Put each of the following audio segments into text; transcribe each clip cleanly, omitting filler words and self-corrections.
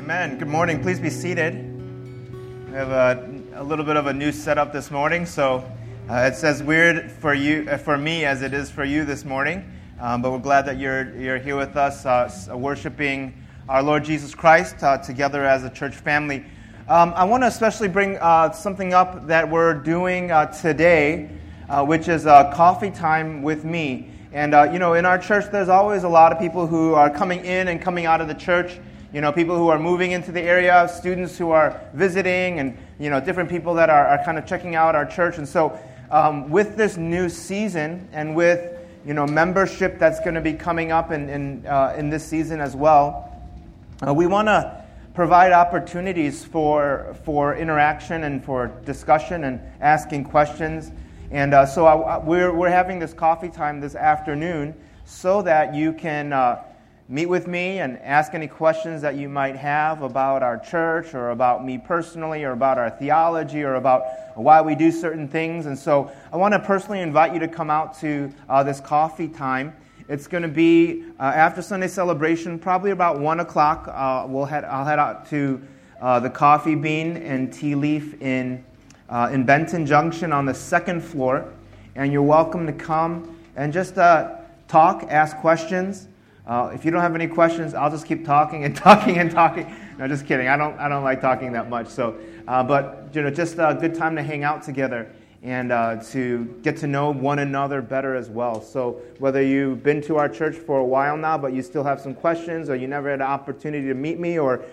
Amen. Good morning. Please be seated. We have a little bit of a new setup this morning, so it's as weird for me as it is for you this morning. But we're glad that you're here with us, worshiping our Lord Jesus Christ together as a church family. I want to especially bring something up that we're doing today, which is coffee time with me. And in our church, there's always a lot of people who are coming in and coming out of the church. People who are moving into the area, students who are visiting, and, different people that are kind of checking out our church. And so with this new season and with, membership that's going to be coming up in this season as well, we want to provide opportunities for interaction and for discussion and asking questions. And so we're having this coffee time this afternoon so that you can meet with me and ask any questions that you might have about our church or about me personally or about our theology or about why we do certain things. And so I want to personally invite you to come out to this coffee time. It's going to be after Sunday celebration, probably about 1 o'clock. I'll head out to the Coffee Bean and Tea Leaf in Benton Junction on the second floor. And you're welcome to come and just talk, ask questions. If you don't have any questions, I'll just keep talking and talking and talking. No, just kidding. I don't like talking that much. So, but just a good time to hang out together and to get to know one another better as well. So, whether you've been to our church for a while now, but you still have some questions, or you never had an opportunity to meet me, or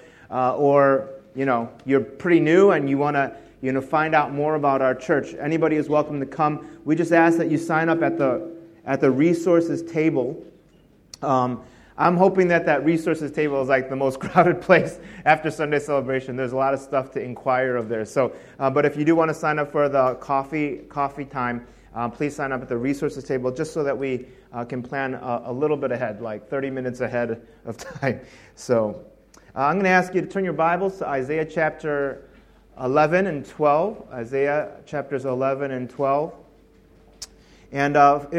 you're pretty new and you want to find out more about our church, anybody is welcome to come. We just ask that you sign up at the resources table. I'm hoping that resources table is like the most crowded place after Sunday celebration. There's a lot of stuff to inquire of there. So, but if you do want to sign up for the coffee time, please sign up at the resources table just so that we can plan a little bit ahead, like 30 minutes ahead of time. So I'm going to ask you to turn your Bibles to Isaiah chapter 11 and 12. Isaiah chapters 11 and 12. And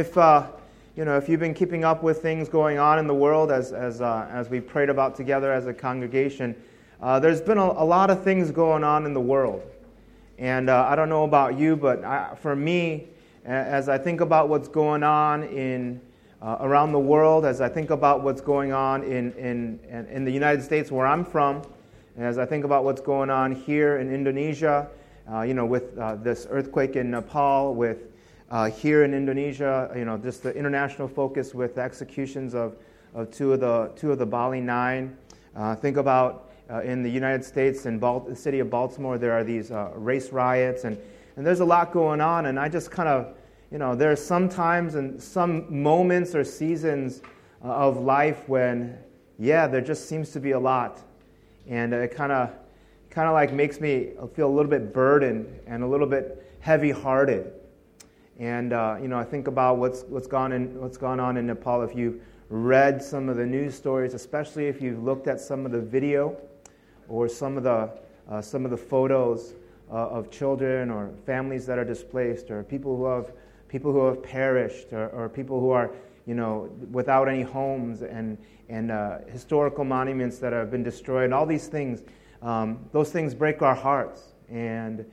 if you've been keeping up with things going on in the world as we prayed about together as a congregation, there's been a lot of things going on in the world. And I don't know about you, but for me, as I think about what's going on around the world, as I think about what's going on in the United States where I'm from, and as I think about what's going on here in Indonesia, with this earthquake in Nepal, with here in Indonesia, just the international focus with the executions of two of the Bali Nine. Think about in the United States, in the city of Baltimore, there are these race riots, and there's a lot going on. And I just kind of, there are some times and some moments or seasons of life when, there just seems to be a lot, and it kind of like makes me feel a little bit burdened and a little bit heavy-hearted. And I think about what's gone on in Nepal. If you've read some of the news stories, especially if you've looked at some of the video or some of the photos of children or families that are displaced, or people who have perished, or people who are without any homes, and historical monuments that have been destroyed, and all these things, those things break our hearts, and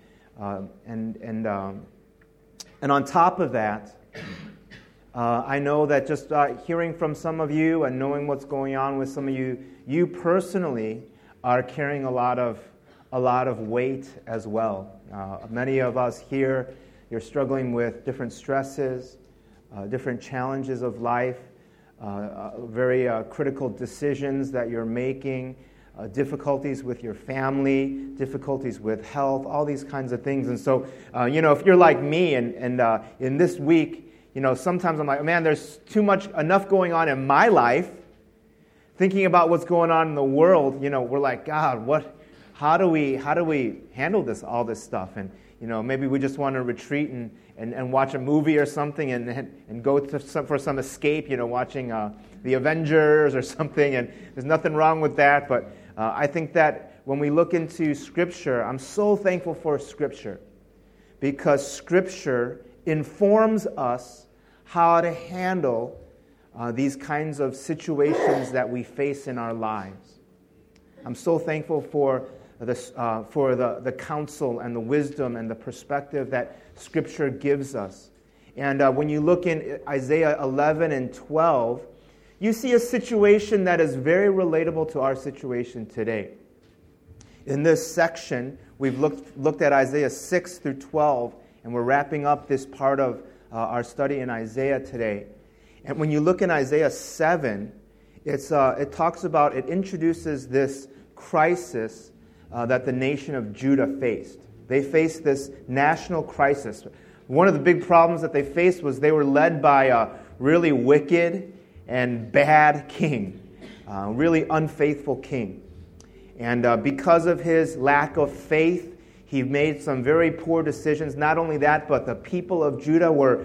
on top of that, I know that just hearing from some of you and knowing what's going on with some of you, you personally are carrying a lot of weight as well. Many of us here, you're struggling with different stresses, different challenges of life, very critical decisions that you're making, difficulties with your family, difficulties with health, all these kinds of things. And so, if you're like me, and in this week, sometimes I'm like, man, there's enough going on in my life. Thinking about what's going on in the world, we're like, God, how do we handle all this stuff? And maybe we just want to retreat and watch a movie or something and go for some escape, watching the Avengers or something. And there's nothing wrong with that, but I think that when we look into Scripture, I'm so thankful for Scripture, because Scripture informs us how to handle these kinds of situations that we face in our lives. I'm so thankful for the counsel and the wisdom and the perspective that Scripture gives us. And when you look in Isaiah 11 and 12, you see a situation that is very relatable to our situation today. In this section, we've looked at Isaiah 6 through 12, and we're wrapping up this part of our study in Isaiah today. And when you look in Isaiah 7, it talks about, it introduces this crisis that the nation of Judah faced. They faced this national crisis. One of the big problems that they faced was they were led by a really wicked and bad king, really unfaithful king. And because of his lack of faith, he made some very poor decisions. Not only that, but the people of Judah were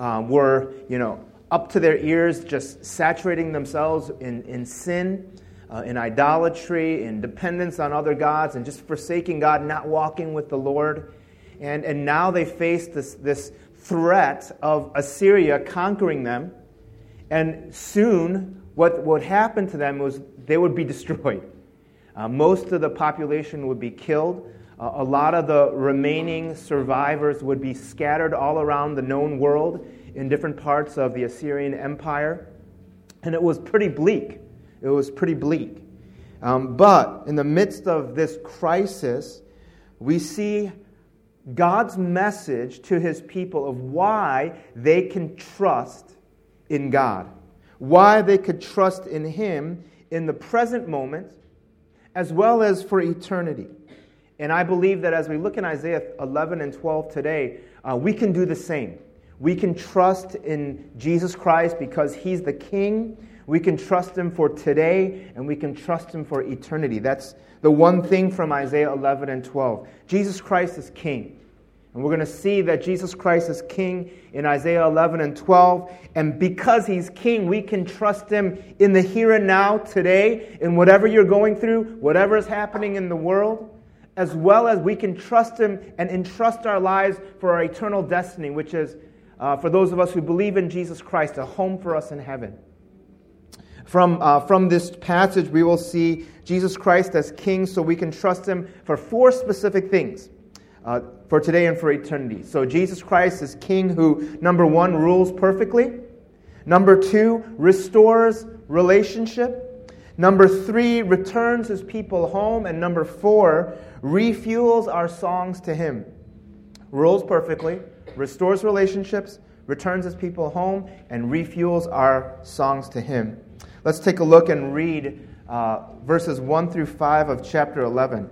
up to their ears, just saturating themselves in sin, in idolatry, in dependence on other gods, and just forsaking God, not walking with the Lord. And now they face this threat of Assyria conquering them. And soon, what would happen to them was they would be destroyed. Most of the population would be killed. A lot of the remaining survivors would be scattered all around the known world in different parts of the Assyrian Empire. And it was pretty bleak. It was pretty bleak. But in the midst of this crisis, we see God's message to His people of why they can trust in God, why they could trust in Him in the present moment as well as for eternity. And I believe that as we look in Isaiah 11 and 12 today, we can do the same. We can trust in Jesus Christ because He's the King. We can trust Him for today, and we can trust Him for eternity. That's the one thing from Isaiah 11 and 12. Jesus Christ is King. And we're going to see that Jesus Christ is King in Isaiah 11 and 12. And because He's King, we can trust Him in the here and now, today, in whatever you're going through, whatever is happening in the world, as well as we can trust Him and entrust our lives for our eternal destiny, which is, for those of us who believe in Jesus Christ, a home for us in heaven. From this passage, we will see Jesus Christ as King, so we can trust Him for 4 specific things. For today and for eternity. So Jesus Christ is King who, number 1, rules perfectly. Number 2, restores relationship. Number 3, returns His people home. And number 4, refuels our songs to Him. Rules perfectly, restores relationships, returns His people home, and refuels our songs to Him. Let's take a look and read verses 1 through 5 of chapter 11.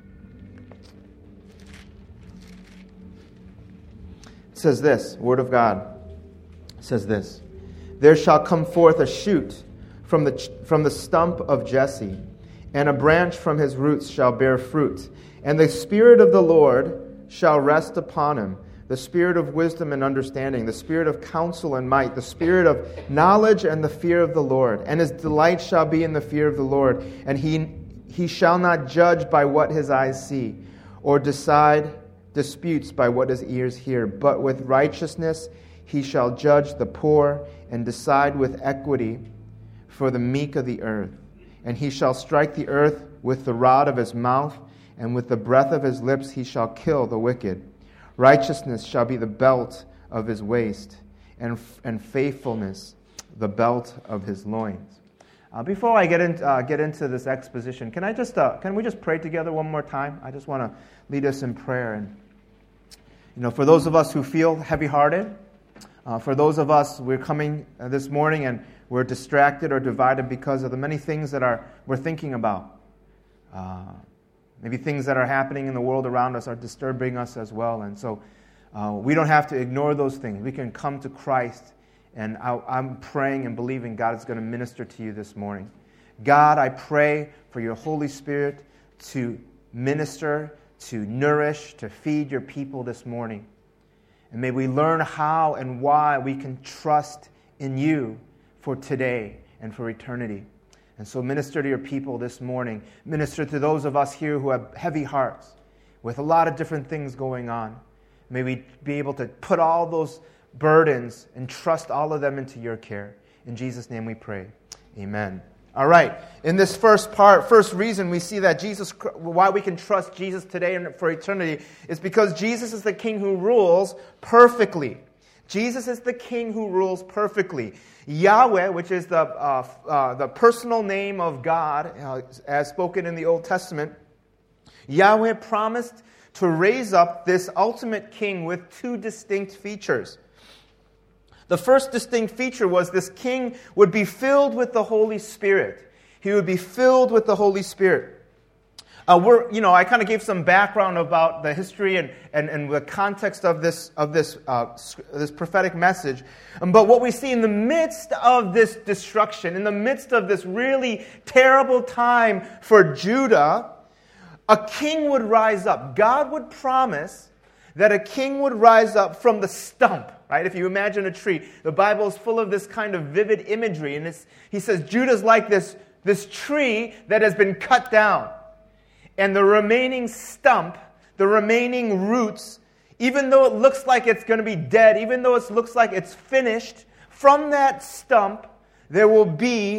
It says this, Word of God says this: "There shall come forth a shoot from the stump of Jesse, and a branch from his roots shall bear fruit. And the Spirit of the Lord shall rest upon him, the Spirit of wisdom and understanding, the Spirit of counsel and might, the Spirit of knowledge and the fear of the Lord. And his delight shall be in the fear of the Lord. And he shall not judge by what his eyes see, or decide disputes by what his ears hear. But with righteousness he shall judge the poor, and decide with equity for the meek of the earth. And he shall strike the earth with the rod of his mouth, and with the breath of his lips he shall kill the wicked. Righteousness shall be the belt of his waist, and faithfulness the belt of his loins." Before I get into this exposition, can we just pray together one more time? I just want to lead us in prayer. And for those of us who feel heavy-hearted, for those of us, we're coming this morning and we're distracted or divided because of the many things that we're thinking about. Maybe things that are happening in the world around us are disturbing us as well. And so we don't have to ignore those things. We can come to Christ, and I'm praying and believing God is going to minister to you this morning. God, I pray for your Holy Spirit to minister, to nourish, to feed your people this morning. And may we learn how and why we can trust in you for today and for eternity. And so minister to your people this morning. Minister to those of us here who have heavy hearts with a lot of different things going on. May we be able to put all those burdens and trust all of them into your care. In Jesus' name we pray. Amen. All right. In this first reason we see that why we can trust Jesus today and for eternity is because Jesus is the King who rules perfectly. Jesus is the King who rules perfectly. Yahweh, which is the personal name of God, as spoken in the Old Testament, Yahweh promised to raise up this ultimate king with two distinct features. The first distinct feature was this king would be filled with the Holy Spirit. He would be filled with the Holy Spirit. I kind of gave some background about the history and the context of this prophetic message. But what we see in the midst of this destruction, in the midst of this really terrible time for Judah, a king would rise up. God would promise that a king would rise up from the stump. Right? If you imagine a tree, the Bible is full of this kind of vivid imagery. And he says Judah's like this tree that has been cut down. And the remaining stump, the remaining roots, even though it looks like it's going to be dead, even though it looks like it's finished, from that stump there will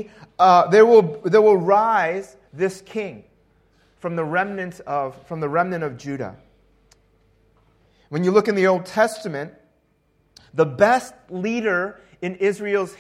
rise this king from the remnant of Judah. When you look in the Old Testament, the best leaders in Israel's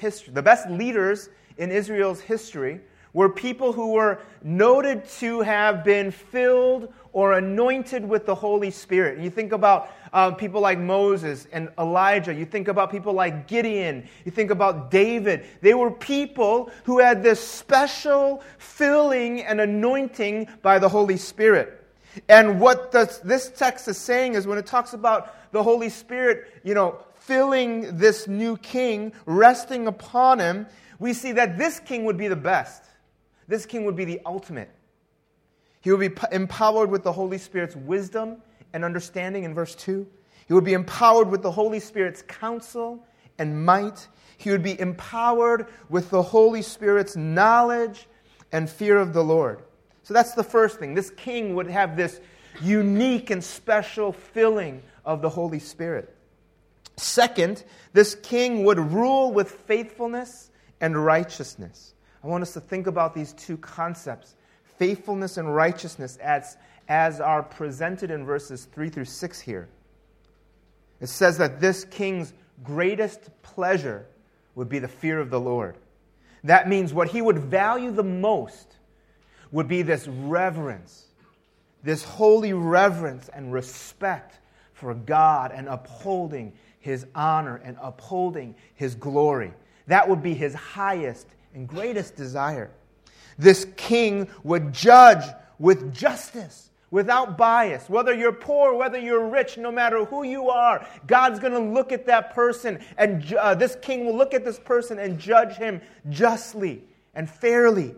history were people who were noted to have been filled or anointed with the Holy Spirit. And you think about people like Moses and Elijah. You think about people like Gideon. You think about David. They were people who had this special filling and anointing by the Holy Spirit. And what this text is saying is when it talks about the Holy Spirit, filling this new king, resting upon him, we see that this king would be the best. This king would be the ultimate. He would be empowered with the Holy Spirit's wisdom and understanding in verse 2. He would be empowered with the Holy Spirit's counsel and might. He would be empowered with the Holy Spirit's knowledge and fear of the Lord. So that's the first thing. This king would have this unique and special filling of the Holy Spirit. Second, this king would rule with faithfulness and righteousness. I want us to think about these two concepts, faithfulness and righteousness, as are presented in verses 3 through 6 here. It says that this king's greatest pleasure would be the fear of the Lord. That means what he would value the most would be this reverence, this holy reverence and respect for God and upholding His honor and upholding His glory. That would be his highest and greatest desire. This king would judge with justice, without bias. Whether you're poor, whether you're rich, no matter who you are, God's going to look at that person, and this king will look at this person and judge him justly and fairly.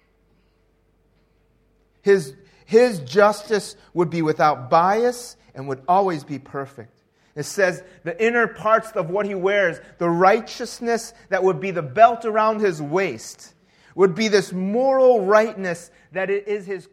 His justice would be without bias and would always be perfect. It says the inner parts of what he wears, the righteousness that would be the belt around his waist, would be this moral rightness that it is his,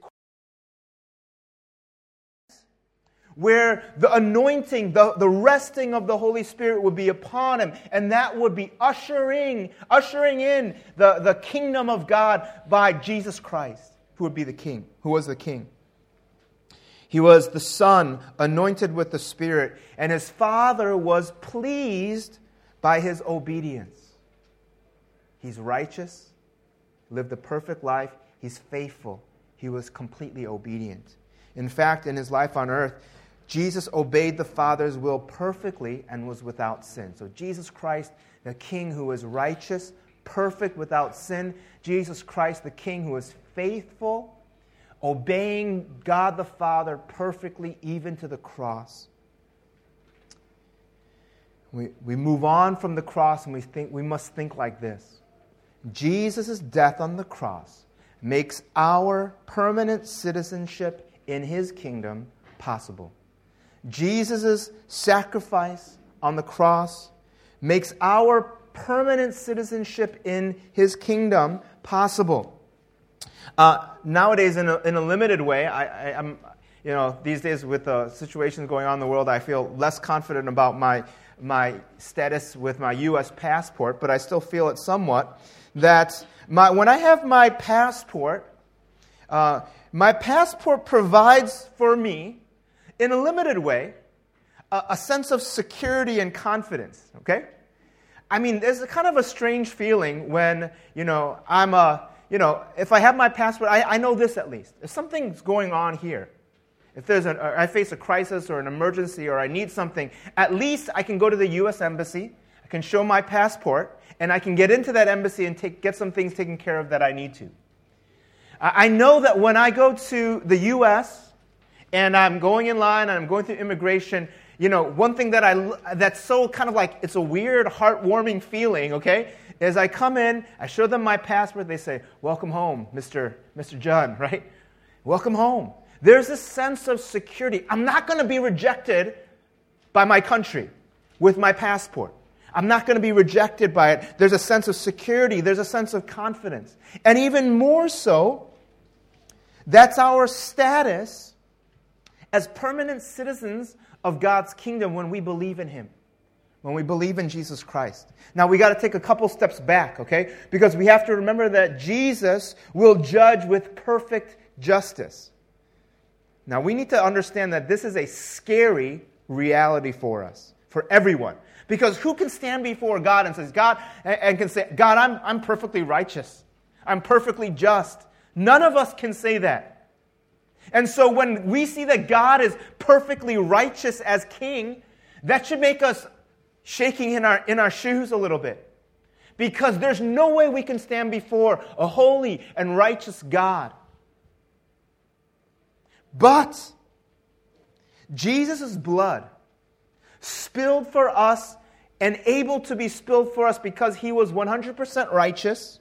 where the anointing, the resting of the Holy Spirit would be upon him, and that would be ushering in the kingdom of God by Jesus Christ, who would be the king, who was the king. He was the Son, anointed with the Spirit, and his Father was pleased by his obedience. He's righteous, lived a perfect life, he's faithful, he was completely obedient. In fact, in his life on earth, Jesus obeyed the Father's will perfectly and was without sin. So Jesus Christ, the King who is righteous, perfect, without sin. Jesus Christ, the King who is faithful, obeying God the Father perfectly, even to the cross. We move on from the cross and we must think like this. Jesus' death on the cross makes our permanent citizenship in His kingdom possible. Jesus' sacrifice on the cross makes our permanent citizenship in His kingdom possible. Nowadays, in a limited way, I'm these days with the situations going on in the world, I feel less confident about my status with my U.S. passport, but I still feel it somewhat, that When I have my passport provides for me, in a limited way, a sense of security and confidence, okay? I mean, there's a kind of a strange feeling when, if I have my passport, I know this at least. If something's going on here, if I face a crisis or an emergency or I need something, at least I can go to the U.S. Embassy, I can show my passport, and I can get into that embassy and get some things taken care of that I need to. I know that when I go to the U.S. and I'm going in line and I'm going through immigration, one thing that's so kind of like, it's a weird, heartwarming feeling, okay, is I come in, I show them my passport, they say, welcome home, Mr. John, right? Welcome home. There's this sense of security. I'm not going to be rejected by my country with my passport. I'm not going to be rejected by it. There's a sense of security. There's a sense of confidence. And even more so, that's our status as permanent citizens of God's kingdom when we believe in Him, when we believe in Jesus Christ. Now, we got to take a couple steps back, okay? Because we have to remember that Jesus will judge with perfect justice. Now, we need to understand that this is a scary reality for us, for everyone. Because who can stand before God and say, God, I'm perfectly righteous. I'm perfectly just. None of us can say that. And so when we see that God is perfectly righteous as king, that should make us shaking in our shoes a little bit. Because there's no way we can stand before a holy and righteous God. But Jesus' blood, spilled for us and able to be spilled for us because He was 100% righteous.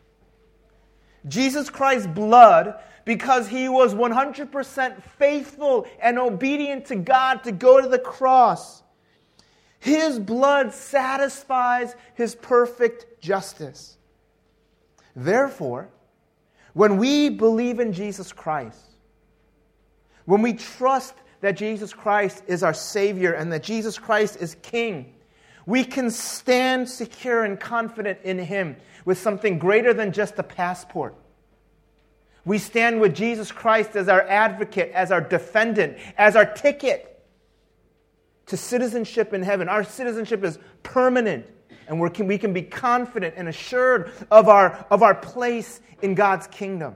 Jesus Christ's blood, because He was 100% faithful and obedient to God to go to the cross. His blood satisfies His perfect justice. Therefore, when we believe in Jesus Christ, when we trust that Jesus Christ is our Savior and that Jesus Christ is King, we can stand secure and confident in Him with something greater than just a passport. We stand with Jesus Christ as our advocate, as our defendant, as our ticket to citizenship in heaven. Our citizenship is permanent, and we can be confident and assured of our place in God's kingdom.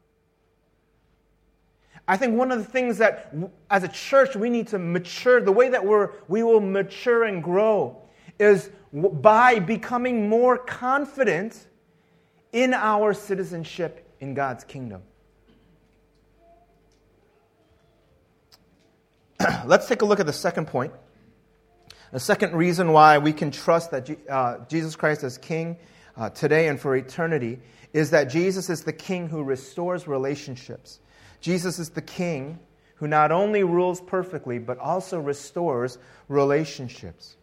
I think one of the things that, as a church, we need to mature, the way that we will mature and grow is by becoming more confident in our citizenship in God's kingdom. Let's take a look at the second point. The second reason why we can trust that Jesus Christ is King today and for eternity is that Jesus is the King who restores relationships. Jesus is the King who not only rules perfectly, but also restores relationships.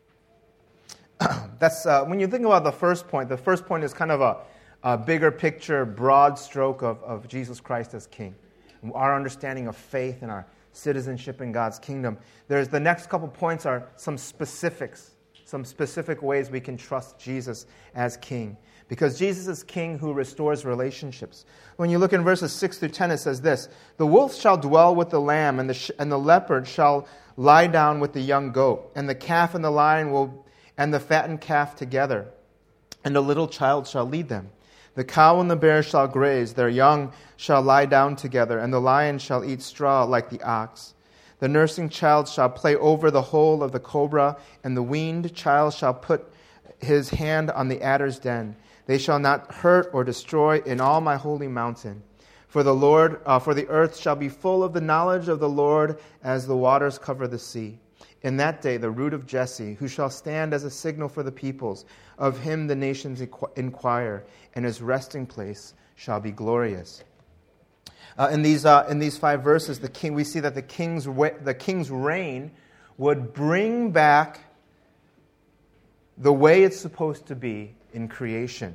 That's when you think about the first point is kind of a bigger picture, broad stroke of Jesus Christ as King. Our understanding of faith and our citizenship in God's kingdom. The next couple points are some specific ways we can trust Jesus as King. Because Jesus is King who restores relationships. When you look in verses 6 through 10, it says this: "The wolf shall dwell with the lamb, and the leopard shall lie down with the young goat, and the calf and the lion and the fattened calf together, and a little child shall lead them. The cow and the bear shall graze, their young shall lie down together, and the lion shall eat straw like the ox. The nursing child shall play over the hole of the cobra, and the weaned child shall put his hand on the adder's den. They shall not hurt or destroy in all my holy mountain. For the earth shall be full of the knowledge of the Lord as the waters cover the sea. In that day the root of Jesse, who shall stand as a signal for the peoples, of him the nations inquire, and his resting place shall be glorious." In these 5 verses, we see that the king's reign would bring back the way it's supposed to be in creation.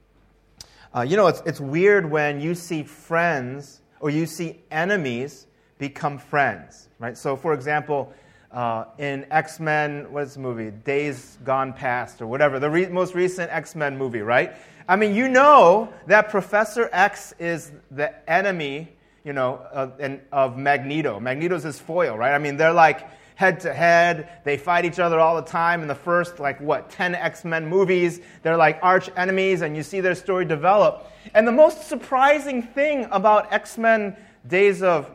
It's weird when you see friends or you see enemies become friends, right? So, for example, in X-Men, what's the movie? Days Gone Past or whatever, the most recent X-Men movie, right? I mean, you know that Professor X is the enemy, of Magneto. Magneto's his foil, right? I mean, they're like head to head. They fight each other all the time. In the first, 10 X-Men movies, they're like arch enemies, and you see their story develop. And the most surprising thing about X-Men Days of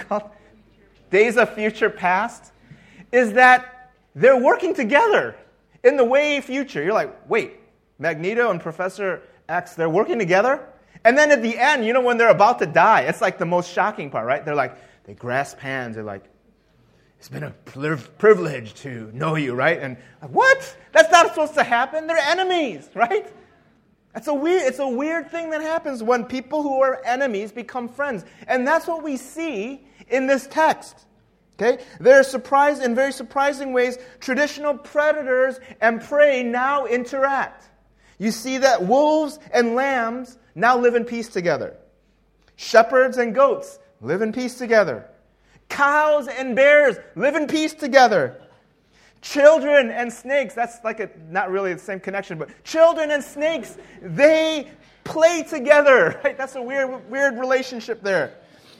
Future Past is that they're working together in the way future. You're like, wait, Magneto and Professor X, they're working together? And then at the end, when they're about to die, it's like the most shocking part, right? They grasp hands. They're like, it's been a privilege to know you, right? And what? That's not supposed to happen. They're enemies, right? It's a weird thing that happens when people who are enemies become friends. And that's what we see in this text. Okay? In very surprising ways, traditional predators and prey now interact. You see that wolves and lambs now live in peace together. Shepherds and goats live in peace together. Cows and bears live in peace together. Children and snakes, that's not really the same connection, but children and snakes, they play together. Right? That's a weird relationship there.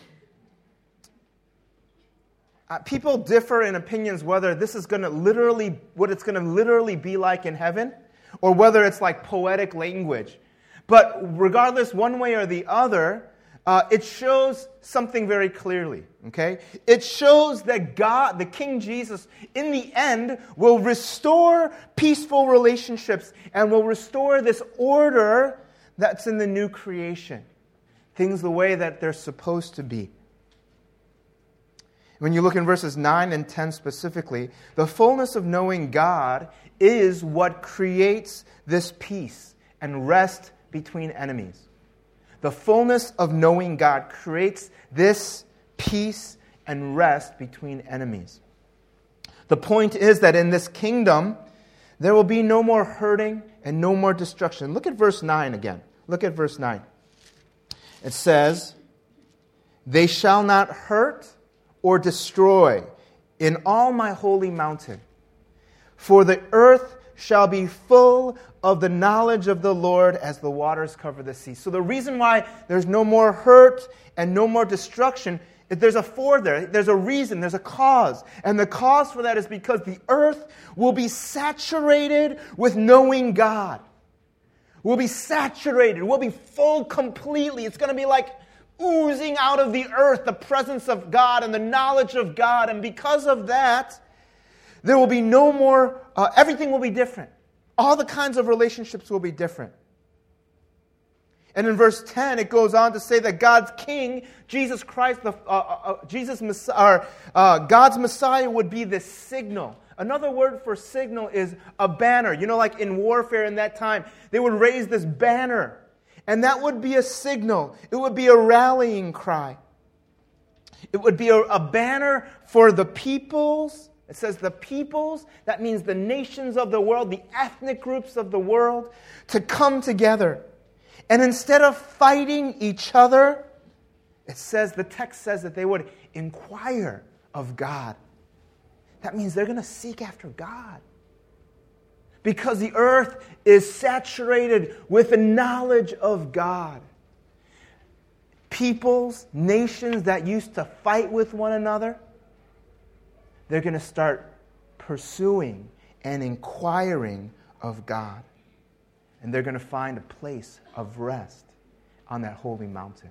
People differ in opinions whether this is going to literally be like in heaven, or whether it's like poetic language. But regardless, one way or the other, it shows something very clearly. Okay? It shows that God, the King Jesus, in the end, will restore peaceful relationships and will restore this order that's in the new creation. Things the way that they're supposed to be. When you look in verses 9 and 10 specifically, the fullness of knowing God is what creates this peace and rest between enemies. The fullness of knowing God creates this peace and rest between enemies. The point is that in this kingdom, there will be no more hurting and no more destruction. Look at verse 9 again. Look at verse 9. It says, "They shall not hurt or destroy in all my holy mountain, for the earth shall be full of the knowledge of the Lord as the waters cover the sea." So the reason why there's no more hurt and no more destruction, there's a for there. There's a reason. There's a cause. And the cause for that is because the earth will be saturated with knowing God. We'll be saturated. We'll be full completely. It's going to be like oozing out of the earth the presence of God and the knowledge of God. And because of that, there will be no more, everything will be different. All the kinds of relationships will be different. And in verse 10, it goes on to say that God's King, Jesus Christ, God's Messiah would be the signal. Another word for signal is a banner. Like in warfare in that time, they would raise this banner. And that would be a signal. It would be a rallying cry. It would be a banner for the peoples. It says the peoples. That means the nations of the world, the ethnic groups of the world, to come together. And instead of fighting each other, the text says that they would inquire of God. That means they're going to seek after God. Because the earth is saturated with the knowledge of God. Peoples, nations that used to fight with one another, they're going to start pursuing and inquiring of God. And they're going to find a place of rest on that holy mountain.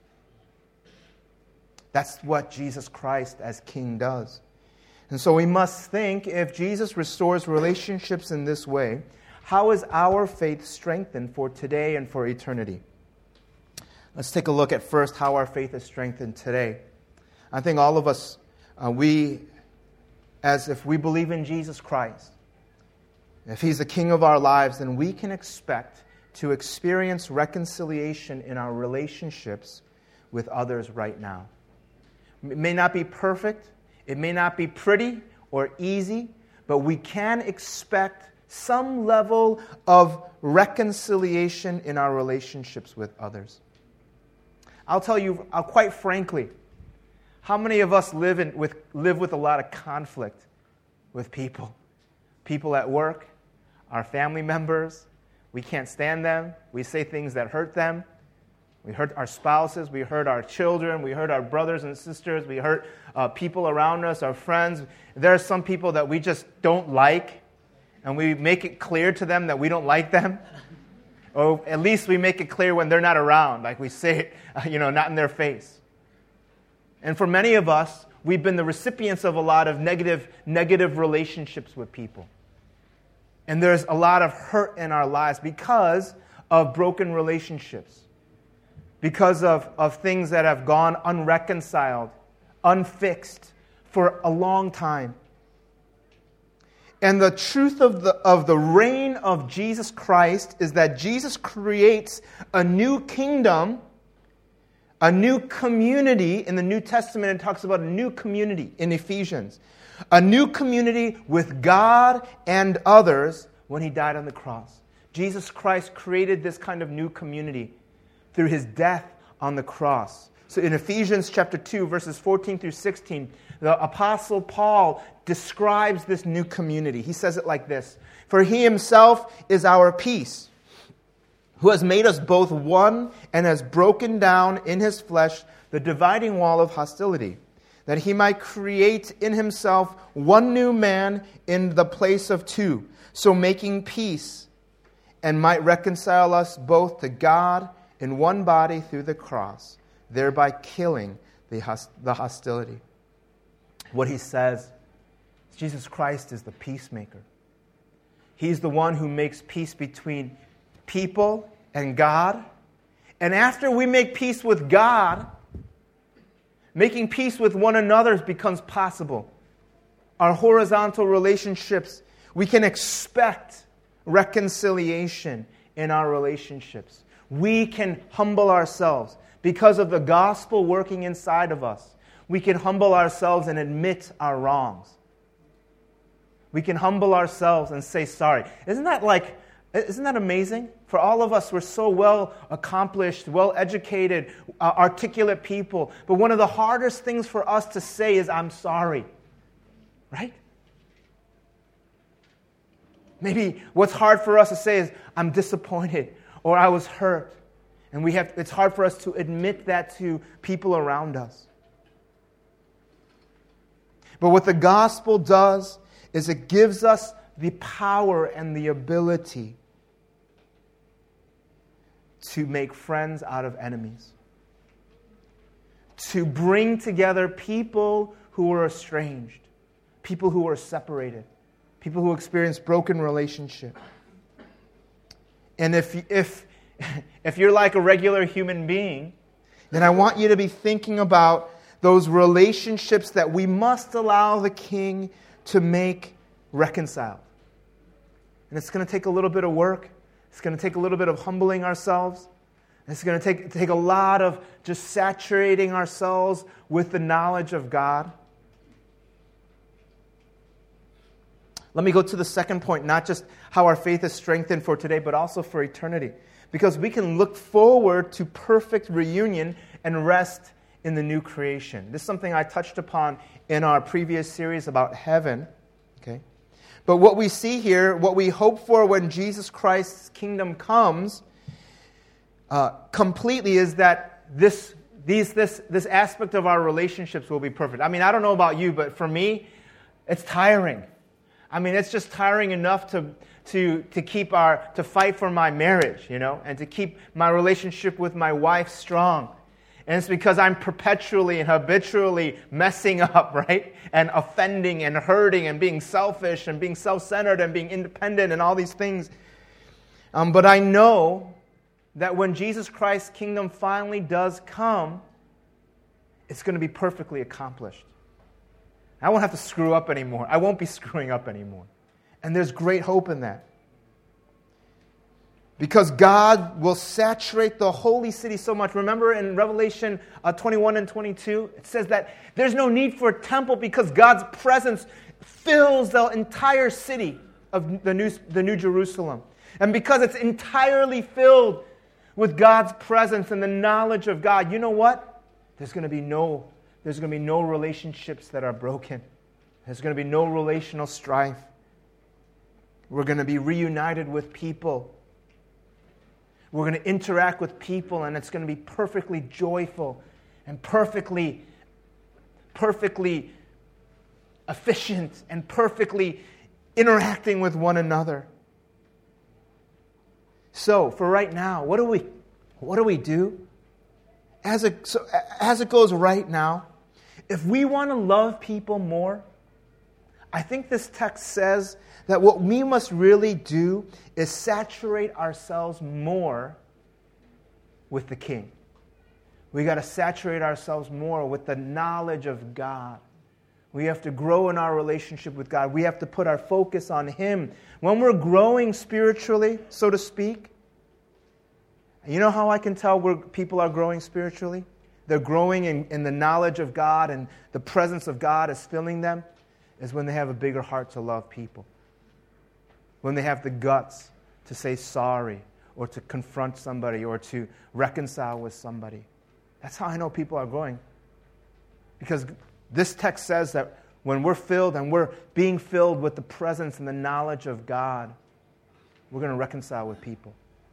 That's what Jesus Christ as King does. And so we must think, if Jesus restores relationships in this way, how is our faith strengthened for today and for eternity? Let's take a look at first how our faith is strengthened today. I think all of us, if we believe in Jesus Christ, if He's the King of our lives, then we can expect to experience reconciliation in our relationships with others right now. It may not be perfect, it may not be pretty or easy, but we can expect some level of reconciliation in our relationships with others. I'll tell you, quite frankly, how many of us live with a lot of conflict with people? People at work, our family members, We can't stand them. We say things that hurt them. We hurt our spouses. We hurt our children. We hurt our brothers and sisters. We hurt people around us, our friends. There are some people that we just don't like, and we make it clear to them that we don't like them. Or at least we make it clear when they're not around, like we say it, not in their face. And for many of us, we've been the recipients of a lot of negative relationships with people. And there's a lot of hurt in our lives because of broken relationships, because of things that have gone unreconciled, unfixed for a long time. And the truth of the reign of Jesus Christ is that Jesus creates a new kingdom, a new community. In the New Testament, it talks about a new community in Ephesians. A new community with God and others when He died on the cross. Jesus Christ created this kind of new community through His death on the cross. So in Ephesians chapter 2, verses 14 through 16, the Apostle Paul describes this new community. He says it like this: "For He Himself is our peace, who has made us both one and has broken down in His flesh the dividing wall of hostility, that He might create in Himself one new man in the place of two, so making peace, and might reconcile us both to God in one body through the cross, thereby killing the hostility." What he says, Jesus Christ is the peacemaker. He's the one who makes peace between people and God. And after we make peace with God, making peace with one another becomes possible. Our horizontal relationships, we can expect reconciliation in our relationships. We can humble ourselves because of the gospel working inside of us. We can humble ourselves and admit our wrongs. We can humble ourselves and say sorry. Isn't that amazing? For all of us, we're so well accomplished, well educated, articulate people. But one of the hardest things for us to say is, "I'm sorry." Right? Maybe what's hard for us to say is, "I'm disappointed," or "I was hurt." And it's hard for us to admit that to people around us. But what the gospel does is it gives us the power and the ability to make friends out of enemies. To bring together people who are estranged, people who are separated, people who experience broken relationship. And if you're like a regular human being, then I want you to be thinking about those relationships that we must allow the King to make reconciled. And it's going to take a little bit of work. It's going to take a little bit of humbling ourselves. It's going to take a lot of just saturating ourselves with the knowledge of God. Let me go to the second point, not just how our faith is strengthened for today, but also for eternity. Because we can look forward to perfect reunion and rest in the new creation. This is something I touched upon in our previous series about heaven. Okay? But what we see here, what we hope for when Jesus Christ's kingdom comes completely, is that this aspect of our relationships will be perfect. I mean, I don't know about you, but for me, it's tiring. I mean, it's just tiring enough to fight for my marriage, and to keep my relationship with my wife strong. And it's because I'm perpetually and habitually messing up, right? And offending and hurting and being selfish and being self-centered and being independent and all these things. But I know that when Jesus Christ's kingdom finally does come, it's going to be perfectly accomplished. I won't have to screw up anymore. I won't be screwing up anymore. And there's great hope in that. Because God will saturate the holy city so much. Remember in Revelation 21 and 22, it says that there's no need for a temple because God's presence fills the entire city of the New Jerusalem. And because it's entirely filled with God's presence and the knowledge of God, you know what? There's going to be no relationships that are broken. There's going to be no relational strife. We're going to be reunited with people We're going to interact with people, and it's going to be perfectly joyful and perfectly efficient and perfectly interacting with one another. So, for right now, what do we do? As it goes right now, if we want to love people more, I think this text says that what we must really do is saturate ourselves more with the King. We got to saturate ourselves more with the knowledge of God. We have to grow in our relationship with God. We have to put our focus on Him. When we're growing spiritually, so to speak, you know how I can tell where people are growing spiritually? They're growing in the knowledge of God and the presence of God is filling them, is when they have a bigger heart to love people. When they have the guts to say sorry or to confront somebody or to reconcile with somebody. That's how I know people are growing. Because this text says that when we're filled and we're being filled with the presence and the knowledge of God, we're going to reconcile with people.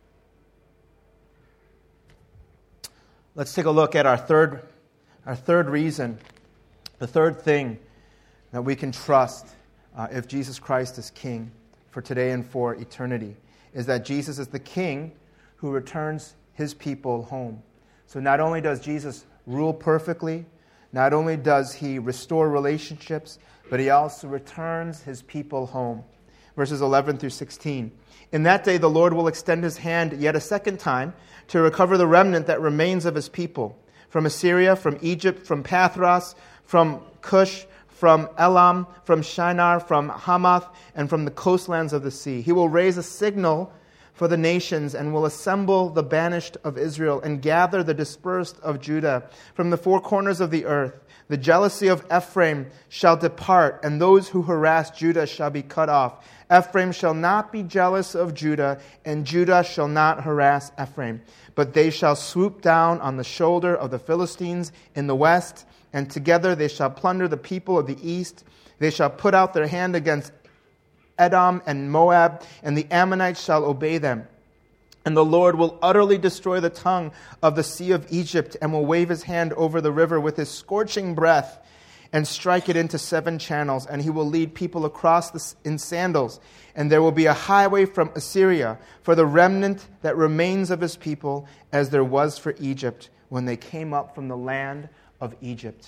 Let's take a look at our third reason, the third thing that we can trust if Jesus Christ is King for today and for eternity, is that Jesus is the King who returns His people home. So not only does Jesus rule perfectly, not only does He restore relationships, but He also returns His people home. Verses 11 through 16. In that day the Lord will extend His hand yet a second time to recover the remnant that remains of His people. From Assyria, from Egypt, from Pathros, from Cush, from Elam, from Shinar, from Hamath, and from the coastlands of the sea. He will raise a signal for the nations and will assemble the banished of Israel and gather the dispersed of Judah from the four corners of the earth. The jealousy of Ephraim shall depart, and those who harass Judah shall be cut off. Ephraim shall not be jealous of Judah, and Judah shall not harass Ephraim. But they shall swoop down on the shoulder of the Philistines in the west, and together they shall plunder the people of the east. They shall put out their hand against Edom and Moab, and the Ammonites shall obey them. And the Lord will utterly destroy the tongue of the sea of Egypt, and will wave His hand over the river with His scorching breath, and strike it into 7 channels, and He will lead people across in sandals. And there will be a highway from Assyria for the remnant that remains of His people, as there was for Egypt when they came up from the land of Egypt.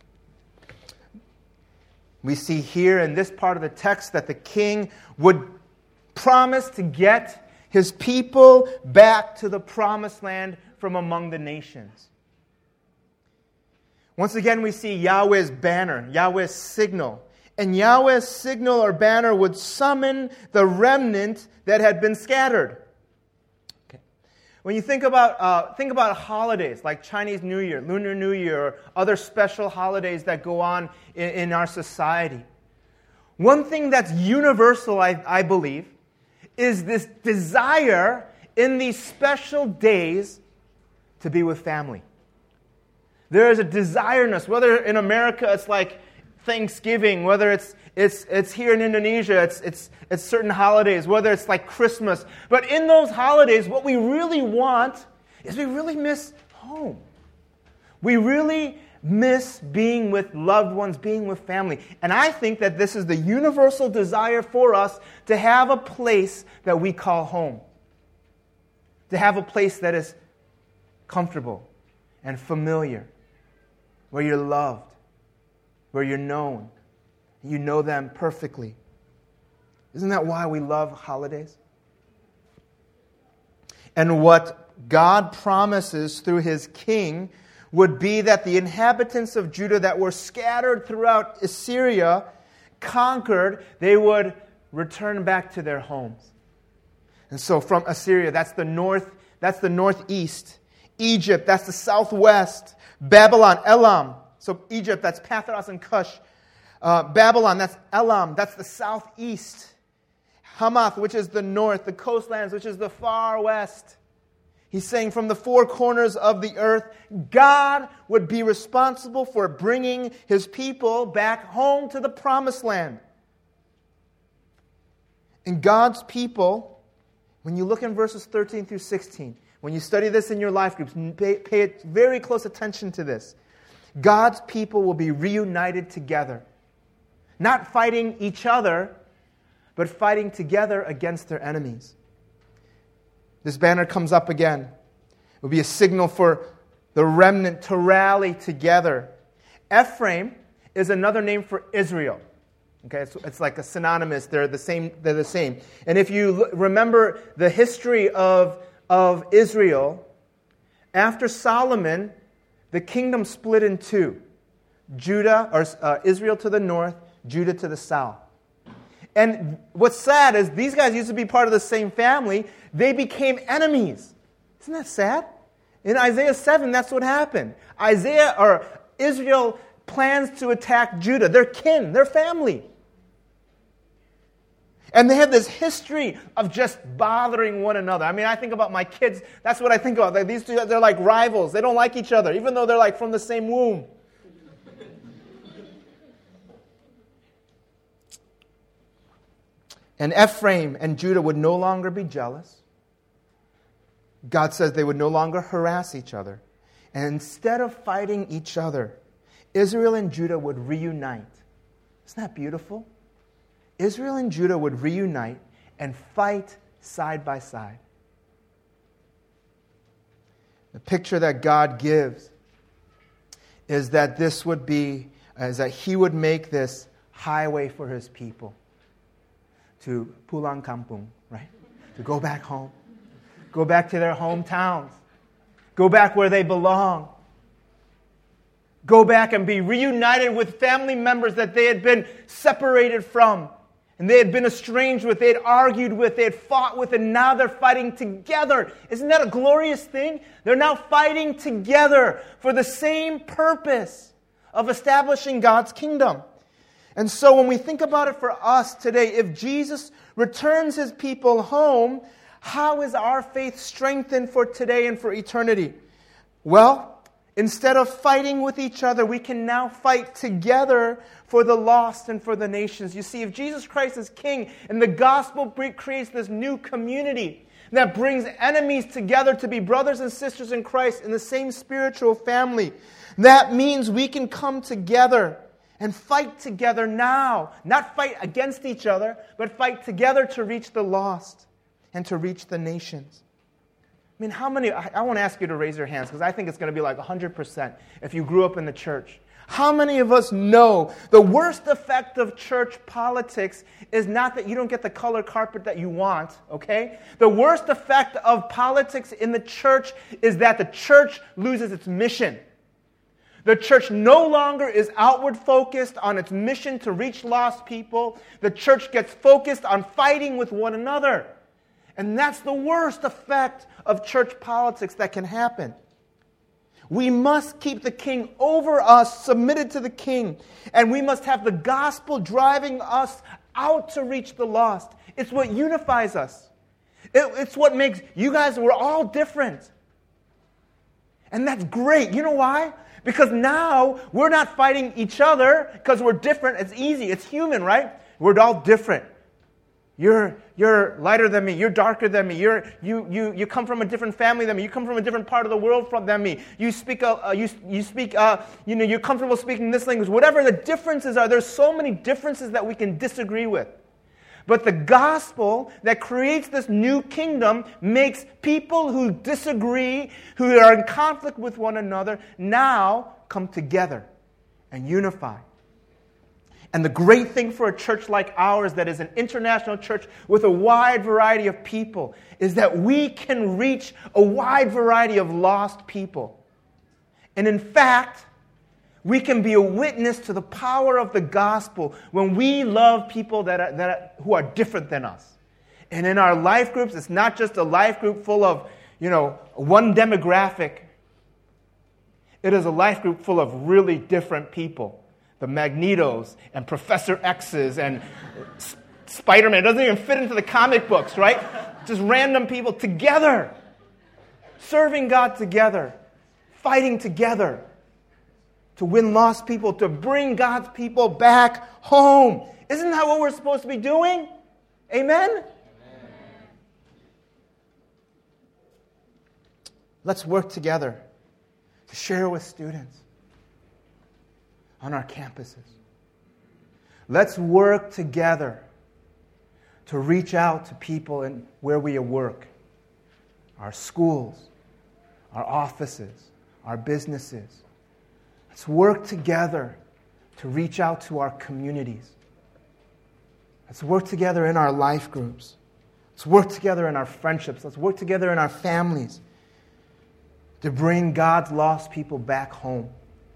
We see here in this part of the text that the King would promise to get His people back to the promised land from among the nations. Once again, we see Yahweh's banner, Yahweh's signal. And Yahweh's signal or banner would summon the remnant that had been scattered. Okay. When you think about holidays like Chinese New Year, Lunar New Year, or other special holidays that go on in our society, one thing that's universal, I believe, is this desire in these special days to be with family. There is a desireness, whether in America it's like Thanksgiving, whether it's here in Indonesia, it's certain holidays, whether it's like Christmas. But in those holidays, what we really want is we really miss home. We really miss being with loved ones, being with family. And I think that this is the universal desire for us to have a place that we call home. To have a place that is comfortable and familiar, where you're loved, where you're known. You know them perfectly. Isn't that why we love holidays? And what God promises through His King would be that the inhabitants of Judah that were scattered throughout Assyria, conquered, they would return back to their homes. And so from Assyria, that's the northeast. Egypt, that's the southwest. Babylon, Elam. So Egypt, that's Pathros and Cush. Babylon, that's Elam, that's the southeast. Hamath, which is the north. The coastlands, which is the far west. He's saying from the four corners of the earth, God would be responsible for bringing His people back home to the promised land. And God's people, When you look in verses 13 through 16, when you study this in your life groups, pay very close attention to this. God's people will be reunited together. Not fighting each other, but fighting together against their enemies. This banner comes up again. It will be a signal for the remnant to rally together. Ephraim is another name for Israel. Okay, it's like a synonymous. They're the same. And if you remember the history of Israel, after Solomon, the kingdom split in two. Israel to the north, Judah to the south. And what's sad is these guys used to be part of the same family. They became enemies. Isn't that sad? In Isaiah 7, that's what happened. Israel plans to attack Judah. They're kin, they're family. And they have this history of just bothering one another. I mean, I think about my kids. That's what I think about. These two, they're like rivals. They don't like each other, even though they're like from the same womb. And Ephraim and Judah would no longer be jealous. God says they would no longer harass each other. And instead of fighting each other, Israel and Judah would reunite. Isn't that beautiful? Israel and Judah would reunite and fight side by side. The picture that God gives is that He would make this highway for His people to pulang kampung, right? To go back home. Go back to their hometowns. Go back where they belong. Go back and be reunited with family members that they had been separated from. And they had been estranged with, they had argued with, they had fought with, and now they're fighting together. Isn't that a glorious thing? They're now fighting together for the same purpose of establishing God's kingdom. And so when we think about it for us today, if Jesus returns His people home, how is our faith strengthened for today and for eternity? Well, instead of fighting with each other, we can now fight together for the lost and for the nations. You see, if Jesus Christ is King and the gospel creates this new community that brings enemies together to be brothers and sisters in Christ in the same spiritual family, that means we can come together and fight together now. Not fight against each other, but fight together to reach the lost and to reach the nations. I mean, how many, I want to ask you to raise your hands because I think it's going to be like 100% if you grew up in the church. How many of us know the worst effect of church politics is not that you don't get the color carpet that you want, okay? The worst effect of politics in the church is that the church loses its mission. The church no longer is outward focused on its mission to reach lost people. The church gets focused on fighting with one another. And that's the worst effect of church politics that can happen. We must keep the king over us, submitted to the king. And we must have the gospel driving us out to reach the lost. It's what unifies us. It's what makes, you guys, we're all different. And that's great. You know why? Because now we're not fighting each other because we're different. It's easy. It's human, right? We're all different. You're lighter than me. You're darker than me. You come from a different family than me. You come from a different part of the world than me. You speak you're comfortable speaking this language. Whatever the differences are, there's so many differences that we can disagree with. But the gospel that creates this new kingdom makes people who disagree, who are in conflict with one another, now come together and unify. And the great thing for a church like ours that is an international church with a wide variety of people is that we can reach a wide variety of lost people. And in fact, we can be a witness to the power of the gospel when we love people who are different than us. And in our life groups, it's not just a life group full of, one demographic. It is a life group full of really different people. The Magnetos and Professor X's and Spider-Man. It doesn't even fit into the comic books, right? Just random people together. Serving God together. Fighting together. To win lost people. To bring God's people back home. Isn't that what we're supposed to be doing? Amen? Let's work together to share with students on our campuses. Let's work together to reach out to people in where we work, our schools, our offices, our businesses. Let's work together to reach out to our communities. Let's work together in our life groups. Let's work together in our friendships. Let's work together in our families to bring God's lost people back home.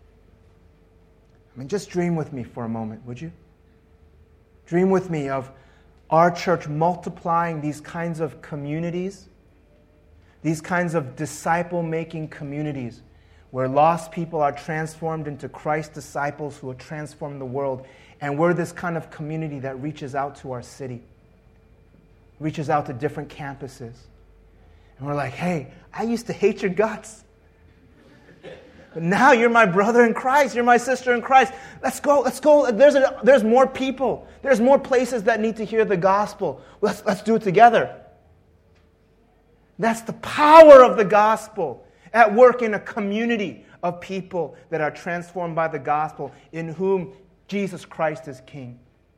I mean, just dream with me for a moment, would you? Dream with me of our church multiplying these kinds of communities, these kinds of disciple-making communities where lost people are transformed into Christ disciples who will transform the world. And we're this kind of community that reaches out to our city, reaches out to different campuses. And we're like, hey, I used to hate your guts. But now you're my brother in Christ. You're my sister in Christ. Let's go. There's more people. There's more places that need to hear the gospel. Let's do it together. That's the power of the gospel at work in a community of people that are transformed by the gospel, in whom Jesus Christ is King.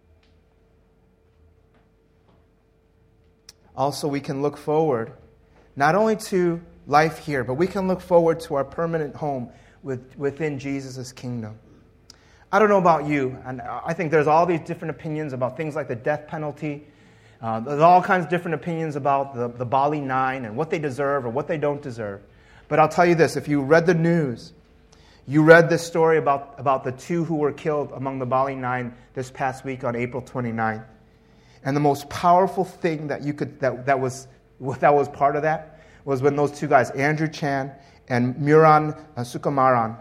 Also, we can look forward not only to life here, but we can look forward to our permanent home within Jesus' kingdom. I don't know about you, and I think there's all these different opinions about things like the death penalty. There's all kinds of different opinions about the Bali Nine and what they deserve or what they don't deserve. But I'll tell you this, if you read the news, you read this story about the two who were killed among the Bali Nine this past week on April 29th. And the most powerful thing that was part of that was when those two guys, Andrew Chan and Muran Sukumaran,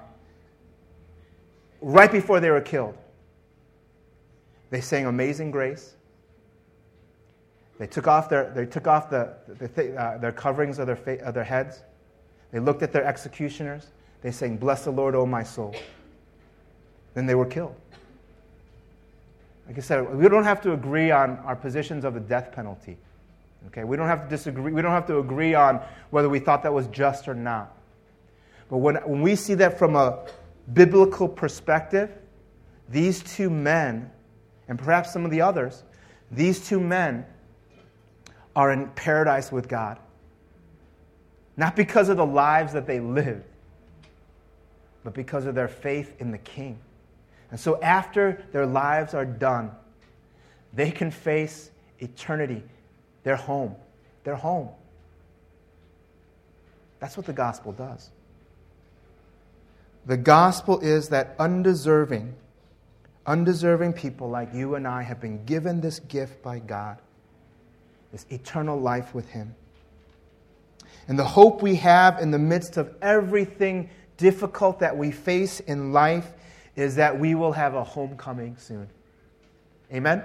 right before they were killed, they sang Amazing Grace. They took off their coverings of their heads. They looked at their executioners. They sang, "Bless the Lord, O my soul." Then they were killed. Like I said, we don't have to agree on our positions of the death penalty. Okay, we don't have to disagree. We don't have to agree on whether we thought that was just or not. But when we see that from a biblical perspective, these two men, and perhaps some of the others, these two men are in paradise with God. Not because of the lives that they lived, but because of their faith in the King. And so after their lives are done, they can face eternity. They're home. They're home. That's what the gospel does. The gospel is that undeserving people like you and I have been given this gift by God, this eternal life with Him. And the hope we have in the midst of everything difficult that we face in life is that we will have a homecoming soon. Amen?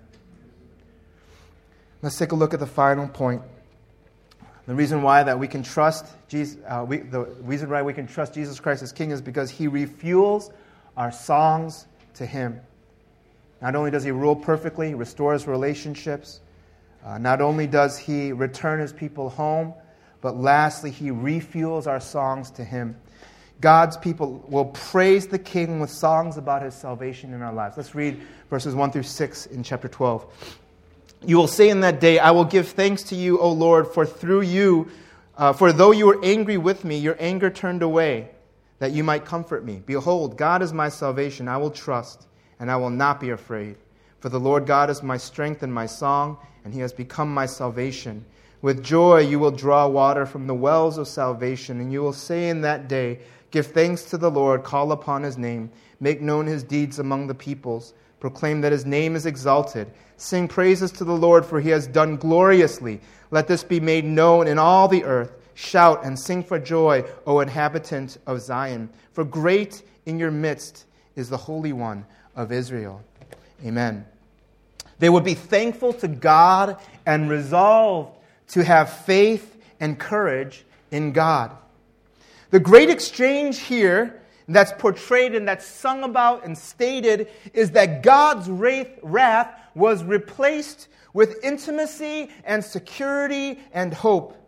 Let's take a look at the final point. The reason why that we can trust Jesus, the reason why we can trust Jesus Christ as King is because He refuels our songs to Him. Not only does He rule perfectly, He restores relationships. Not only does He return His people home, but lastly, He refuels our songs to Him. God's people will praise the King with songs about His salvation in our lives. Let's read verses 1 through 6 in chapter 12. You will say in that day, "I will give thanks to you, O Lord, for though you were angry with me, your anger turned away, that you might comfort me. Behold, God is my salvation. I will trust, and I will not be afraid. For the Lord God is my strength and my song, and He has become my salvation. With joy you will draw water from the wells of salvation, and you will say in that day, give thanks to the Lord, call upon His name, make known His deeds among the peoples, proclaim that His name is exalted. Sing praises to the Lord, for He has done gloriously. Let this be made known in all the earth. Shout and sing for joy, O inhabitant of Zion. For great in your midst is the Holy One of Israel." Amen. They would be thankful to God and resolved to have faith and courage in God. The great exchange here that's portrayed and that's sung about and stated is that God's wrath was replaced with intimacy and security and hope.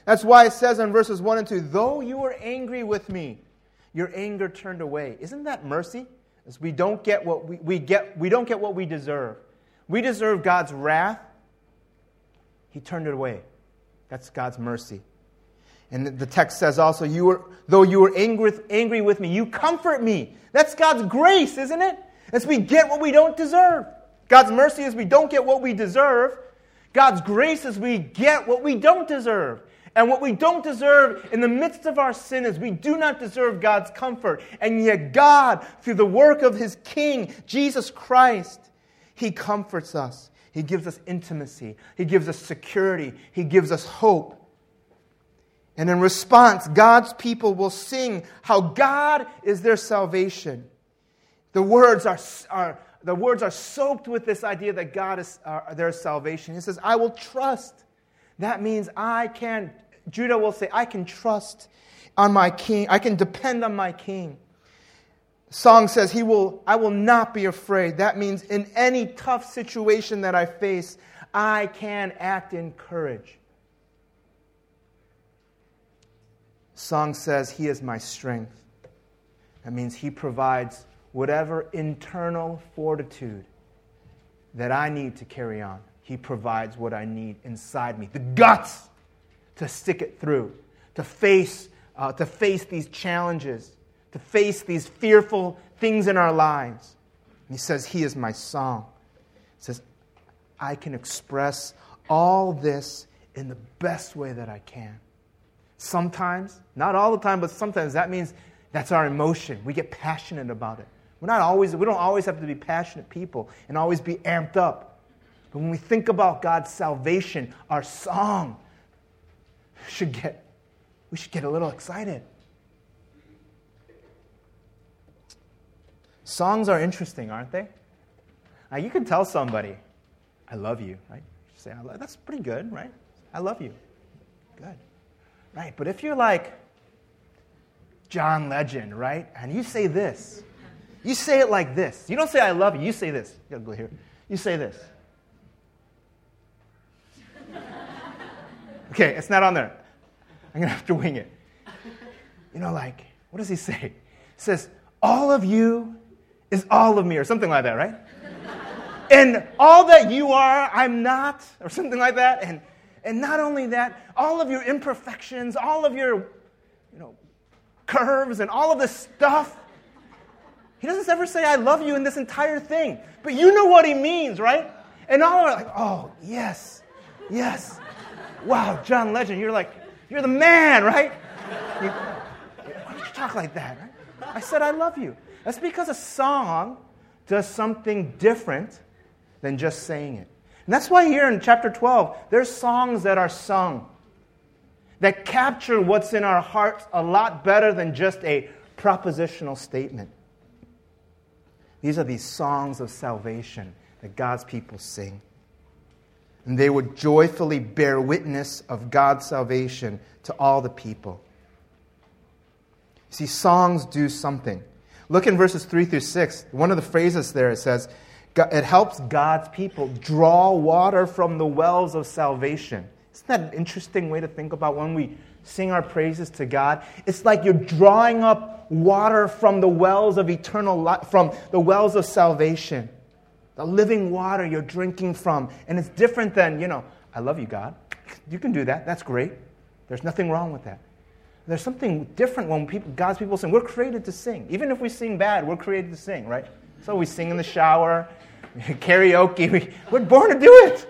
That's why it says in verses 1 and 2, though you were angry with me, your anger turned away. Isn't that mercy? As we don't get what we don't get what we deserve. We deserve God's wrath. He turned it away. That's God's mercy. And the text says also, though you were angry with me, you comfort me. That's God's grace, isn't it? As we get what we don't deserve. God's mercy is we don't get what we deserve. God's grace is we get what we don't deserve. And what we don't deserve in the midst of our sin is we do not deserve God's comfort. And yet God, through the work of His King, Jesus Christ, He comforts us. He gives us intimacy. He gives us security. He gives us hope. And in response, God's people will sing how God is their salvation. The words are soaked with this idea that God is their salvation. He says, I will trust. That means Judah will say, I can trust on my king. I can depend on my king. The song says, I will not be afraid. That means in any tough situation that I face, I can act in courage. The song says, He is my strength. That means He provides whatever internal fortitude that I need to carry on. He provides what I need inside me. The guts to stick it through, to face these challenges, to face these fearful things in our lives. And He says, He is my song. He says, I can express all this in the best way that I can. Sometimes, not all the time, but sometimes that means that's our emotion. We get passionate about it. We don't always have to be passionate people and always be amped up. But when we think about God's salvation, our song we should get a little excited. Songs are interesting, aren't they? Now, you can tell somebody, I love you, right? You say, that's pretty good, right? I love you. Good. Right, but if you're like John Legend, right? And you say this. You say it like this. You don't say I love you. You say this. You gotta go here. You say this. Okay, it's not on there. I'm going to have to wing it. What does he say? He says, all of you is all of me, or something like that, right? And all that you are, I'm not, or something like that. And not only that, all of your imperfections, all of your curves and all of this stuff. He doesn't ever say, I love you in this entire thing. But you know what he means, right? And all are like, oh, yes. Wow, John Legend, you're the man, right? Why don't you talk like that, right? I said, I love you. That's because a song does something different than just saying it. And that's why here in chapter 12, there's songs that are sung that capture what's in our hearts a lot better than just a propositional statement. These are these songs of salvation that God's people sing. And they would joyfully bear witness of God's salvation to all the people. See, songs do something. Look in verses 3 through 6. One of the phrases there, it says, it helps God's people draw water from the wells of salvation. Isn't that an interesting way to think about when we sing our praises to God? It's like you're drawing up water from the wells of eternal life, from the wells of salvation. The living water you're drinking from. And it's different than, I love you, God. You can do that. That's great. There's nothing wrong with that. There's something different when God's people sing. We're created to sing. Even if we sing bad, we're created to sing, right? So we sing in the shower, karaoke. We're born to do it.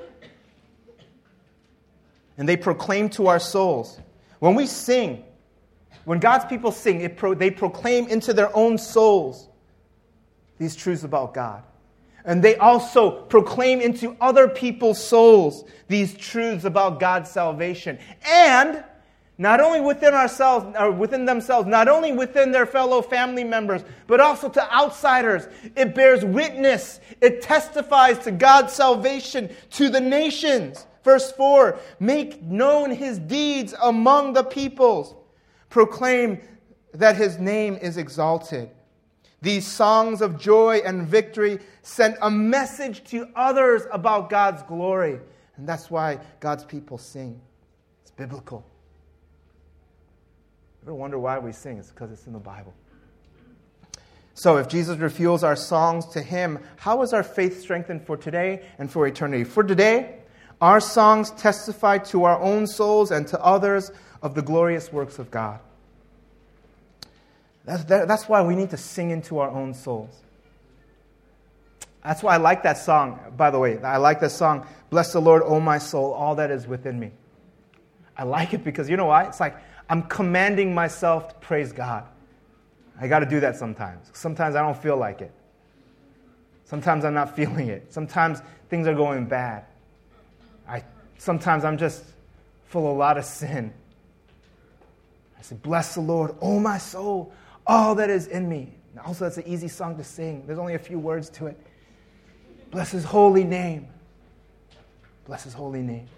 And they proclaim to our souls. When we sing, when God's people sing, they proclaim into their own souls these truths about God. And they also proclaim into other people's souls these truths about God's salvation. And not only within ourselves, or within themselves, not only within their fellow family members, but also to outsiders. It bears witness. It testifies to God's salvation to the nations. Verse 4, make known His deeds among the peoples. Proclaim that His name is exalted. These songs of joy and victory send a message to others about God's glory. And that's why God's people sing. It's biblical. Ever wonder why we sing? It's because it's in the Bible. So if Jesus reveals our songs to him, how is our faith strengthened for today and for eternity? For today, our songs testify to our own souls and to others of the glorious works of God. That's why we need to sing into our own souls. That's why I like that song, by the way. I like that song, Bless the Lord, O my soul, all that is within me. I like it because, you know why? It's like I'm commanding myself to praise God. I got to do that sometimes. Sometimes I don't feel like it. Sometimes I'm not feeling it. Sometimes things are going bad. Sometimes I'm just full of a lot of sin. I say, bless the Lord, oh my soul, all that is in me. And also, that's an easy song to sing. There's only a few words to it. Bless his holy name. Bless his holy name.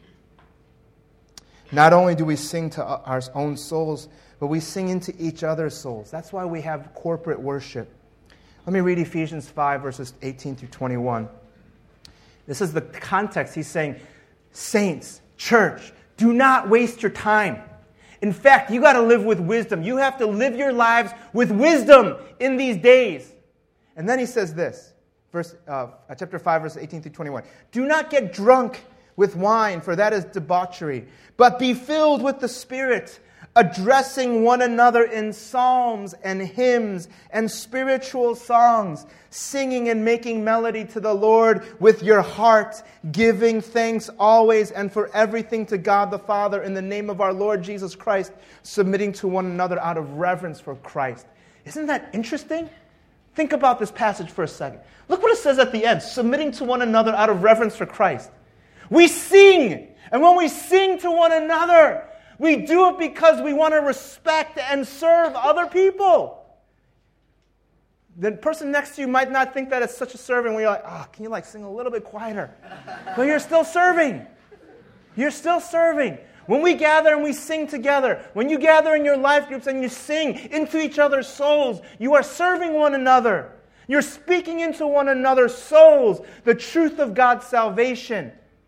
Not only do we sing to our own souls, but we sing into each other's souls. That's why we have corporate worship. Let me read Ephesians 5, verses 18 through 21. This is the context. He's saying, saints, church, do not waste your time. In fact, you got to live with wisdom. You have to live your lives with wisdom in these days. And then he says this, chapter 5, verse 18 through 21. Do not get drunk with wine, for that is debauchery, but be filled with the Spirit, addressing one another in psalms and hymns and spiritual songs, singing and making melody to the Lord with your heart, giving thanks always and for everything to God the Father in the name of our Lord Jesus Christ, submitting to one another out of reverence for Christ. Isn't that interesting? Think about this passage for a second. Look what it says at the end, submitting to one another out of reverence for Christ. We sing, and when we sing to one another, we do it because we want to respect and serve other people. The person next to you might not think that it's such a serving when you're like, can you sing a little bit quieter? But you're still serving. You're still serving. When we gather and we sing together, when you gather in your life groups and you sing into each other's souls, you are serving one another. You're speaking into one another's souls the truth of God's salvation.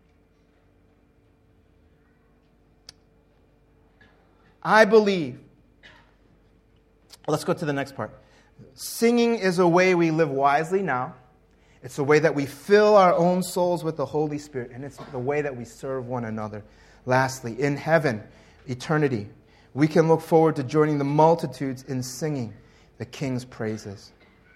I believe. Let's go to the next part. Singing is a way we live wisely now. It's a way that we fill our own souls with the Holy Spirit, and it's the way that we serve one another. Lastly, in heaven, eternity, we can look forward to joining the multitudes in singing the King's praises.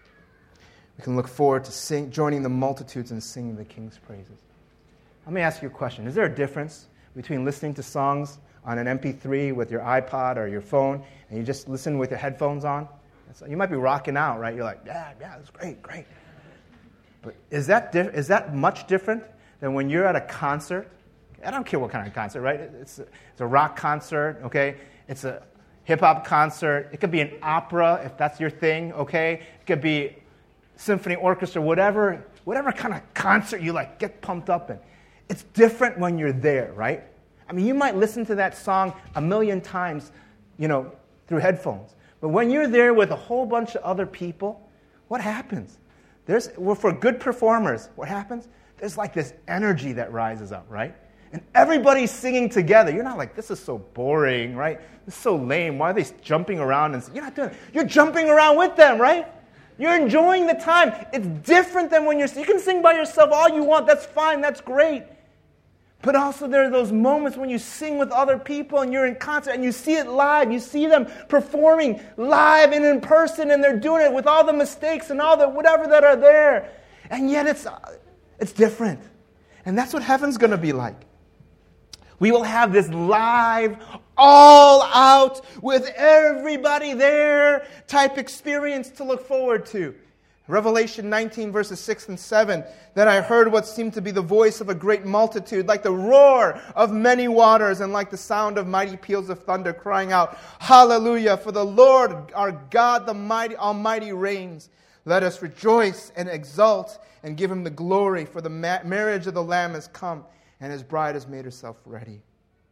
We can look forward to joining the multitudes in singing the King's praises. Let me ask you a question. Is there a difference between listening to songs on an MP3 with your iPod or your phone, and you just listen with your headphones on? You might be rocking out, right? You're like, yeah, that's great. But is that much different than when you're at a concert? I don't care what kind of concert, right? It's a rock concert, okay? It's a hip-hop concert. It could be an opera, if that's your thing, okay? It could be symphony orchestra, whatever kind of concert you get pumped up in. It's different when you're there, right? I mean, you might listen to that song a million times, through headphones. But when you're there with a whole bunch of other people, what happens? For good performers, what happens? There's this energy that rises up, right? And everybody's singing together. You're not like, this is so boring, right? This is so lame. Why are they jumping around? You're not doing it. You're jumping around with them, right? You're enjoying the time. It's different than when you can sing by yourself all you want. That's fine. That's great. But also there are those moments when you sing with other people and you're in concert and you see it live. You see them performing live and in person, and they're doing it with all the mistakes and all the whatever that are there. And yet it's different. And that's what heaven's going to be like. We will have this live, all out, with everybody there type experience to look forward to. Revelation 19, verses 6 and 7, then I heard what seemed to be the voice of a great multitude, like the roar of many waters, and like the sound of mighty peals of thunder, crying out, Hallelujah, for the Lord our God, the mighty, Almighty reigns. Let us rejoice and exult and give him the glory, for the marriage of the Lamb has come, and his bride has made herself ready.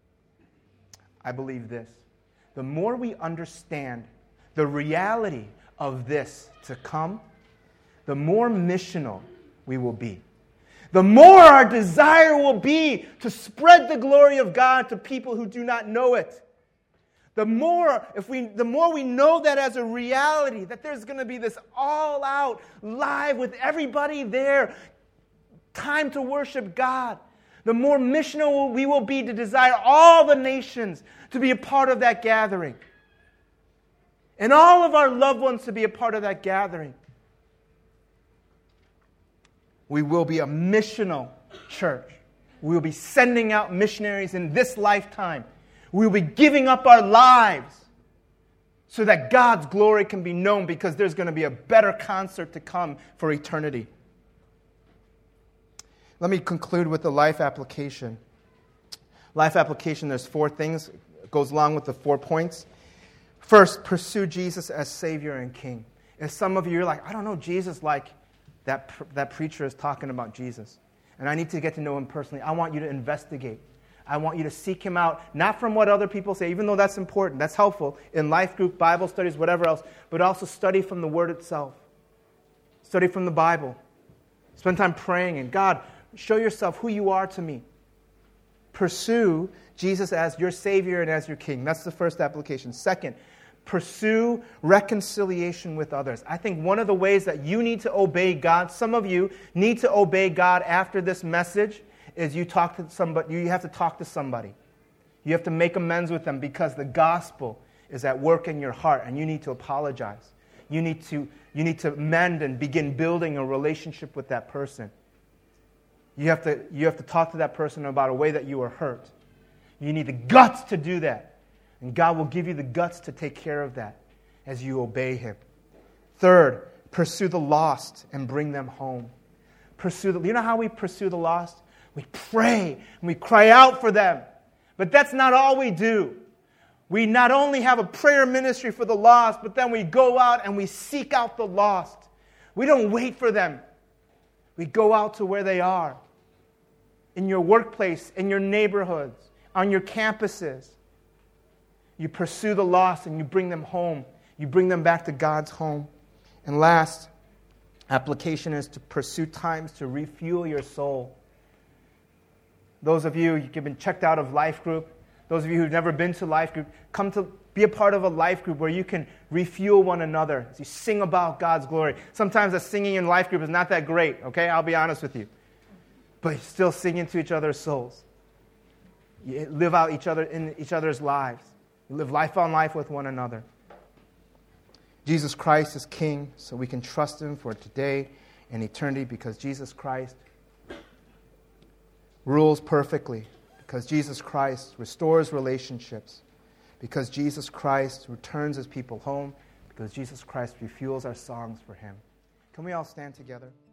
I believe this. The more we understand the reality of this to come, the more missional we will be. The more our desire will be to spread the glory of God to people who do not know it. The more we know that as a reality, that there's going to be this all-out, live with everybody there, time to worship God, the more missional we will be to desire all the nations to be a part of that gathering. And all of our loved ones to be a part of that gathering. We will be a missional church. We will be sending out missionaries in this lifetime. We will be giving up our lives so that God's glory can be known, because there's going to be a better concert to come for eternity. Let me conclude with the life application. Life application, there's 4 things. It goes along with the 4 points. First, pursue Jesus as Savior and King. And some of you are like, I don't know Jesus like that preacher is talking about Jesus. And I need to get to know him personally. I want you to investigate. I want you to seek him out, not from what other people say, even though that's important, that's helpful, in life group, Bible studies, whatever else, but also study from the Word itself. Study from the Bible. Spend time praying, and God, show yourself who you are to me. Pursue Jesus as your Savior and as your King. That's the first application. Second, pursue reconciliation with others. I think one of the ways that you need to obey God, some of you need to obey God after this message, is you talk to somebody. You have to talk to somebody. You have to make amends with them, because the gospel is at work in your heart, and you need to apologize. You need to mend and begin building a relationship with that person. You have to talk to that person about a way that you were hurt. You need the guts to do that. And God will give you the guts to take care of that as you obey him. Third, pursue the lost and bring them home. You know how we pursue the lost? We pray and we cry out for them. But that's not all we do. We not only have a prayer ministry for the lost, but then we go out and we seek out the lost. We don't wait for them. We go out to where they are. In your workplace, in your neighborhoods, on your campuses. You pursue the lost and you bring them home. You bring them back to God's home. And last application is to pursue times to refuel your soul. Those of you who've been checked out of life group, those of you who've never been to life group, come to be a part of a life group where you can refuel one another as you sing about God's glory. Sometimes the singing in life group is not that great, okay? I'll be honest with you. But you're still singing to each other's souls. You live out in each other's lives. You live life on life with one another. Jesus Christ is King, so we can trust him for today and eternity, because Jesus Christ rules perfectly, because Jesus Christ restores relationships, because Jesus Christ returns his people home, because Jesus Christ refuels our songs for him. Can we all stand together?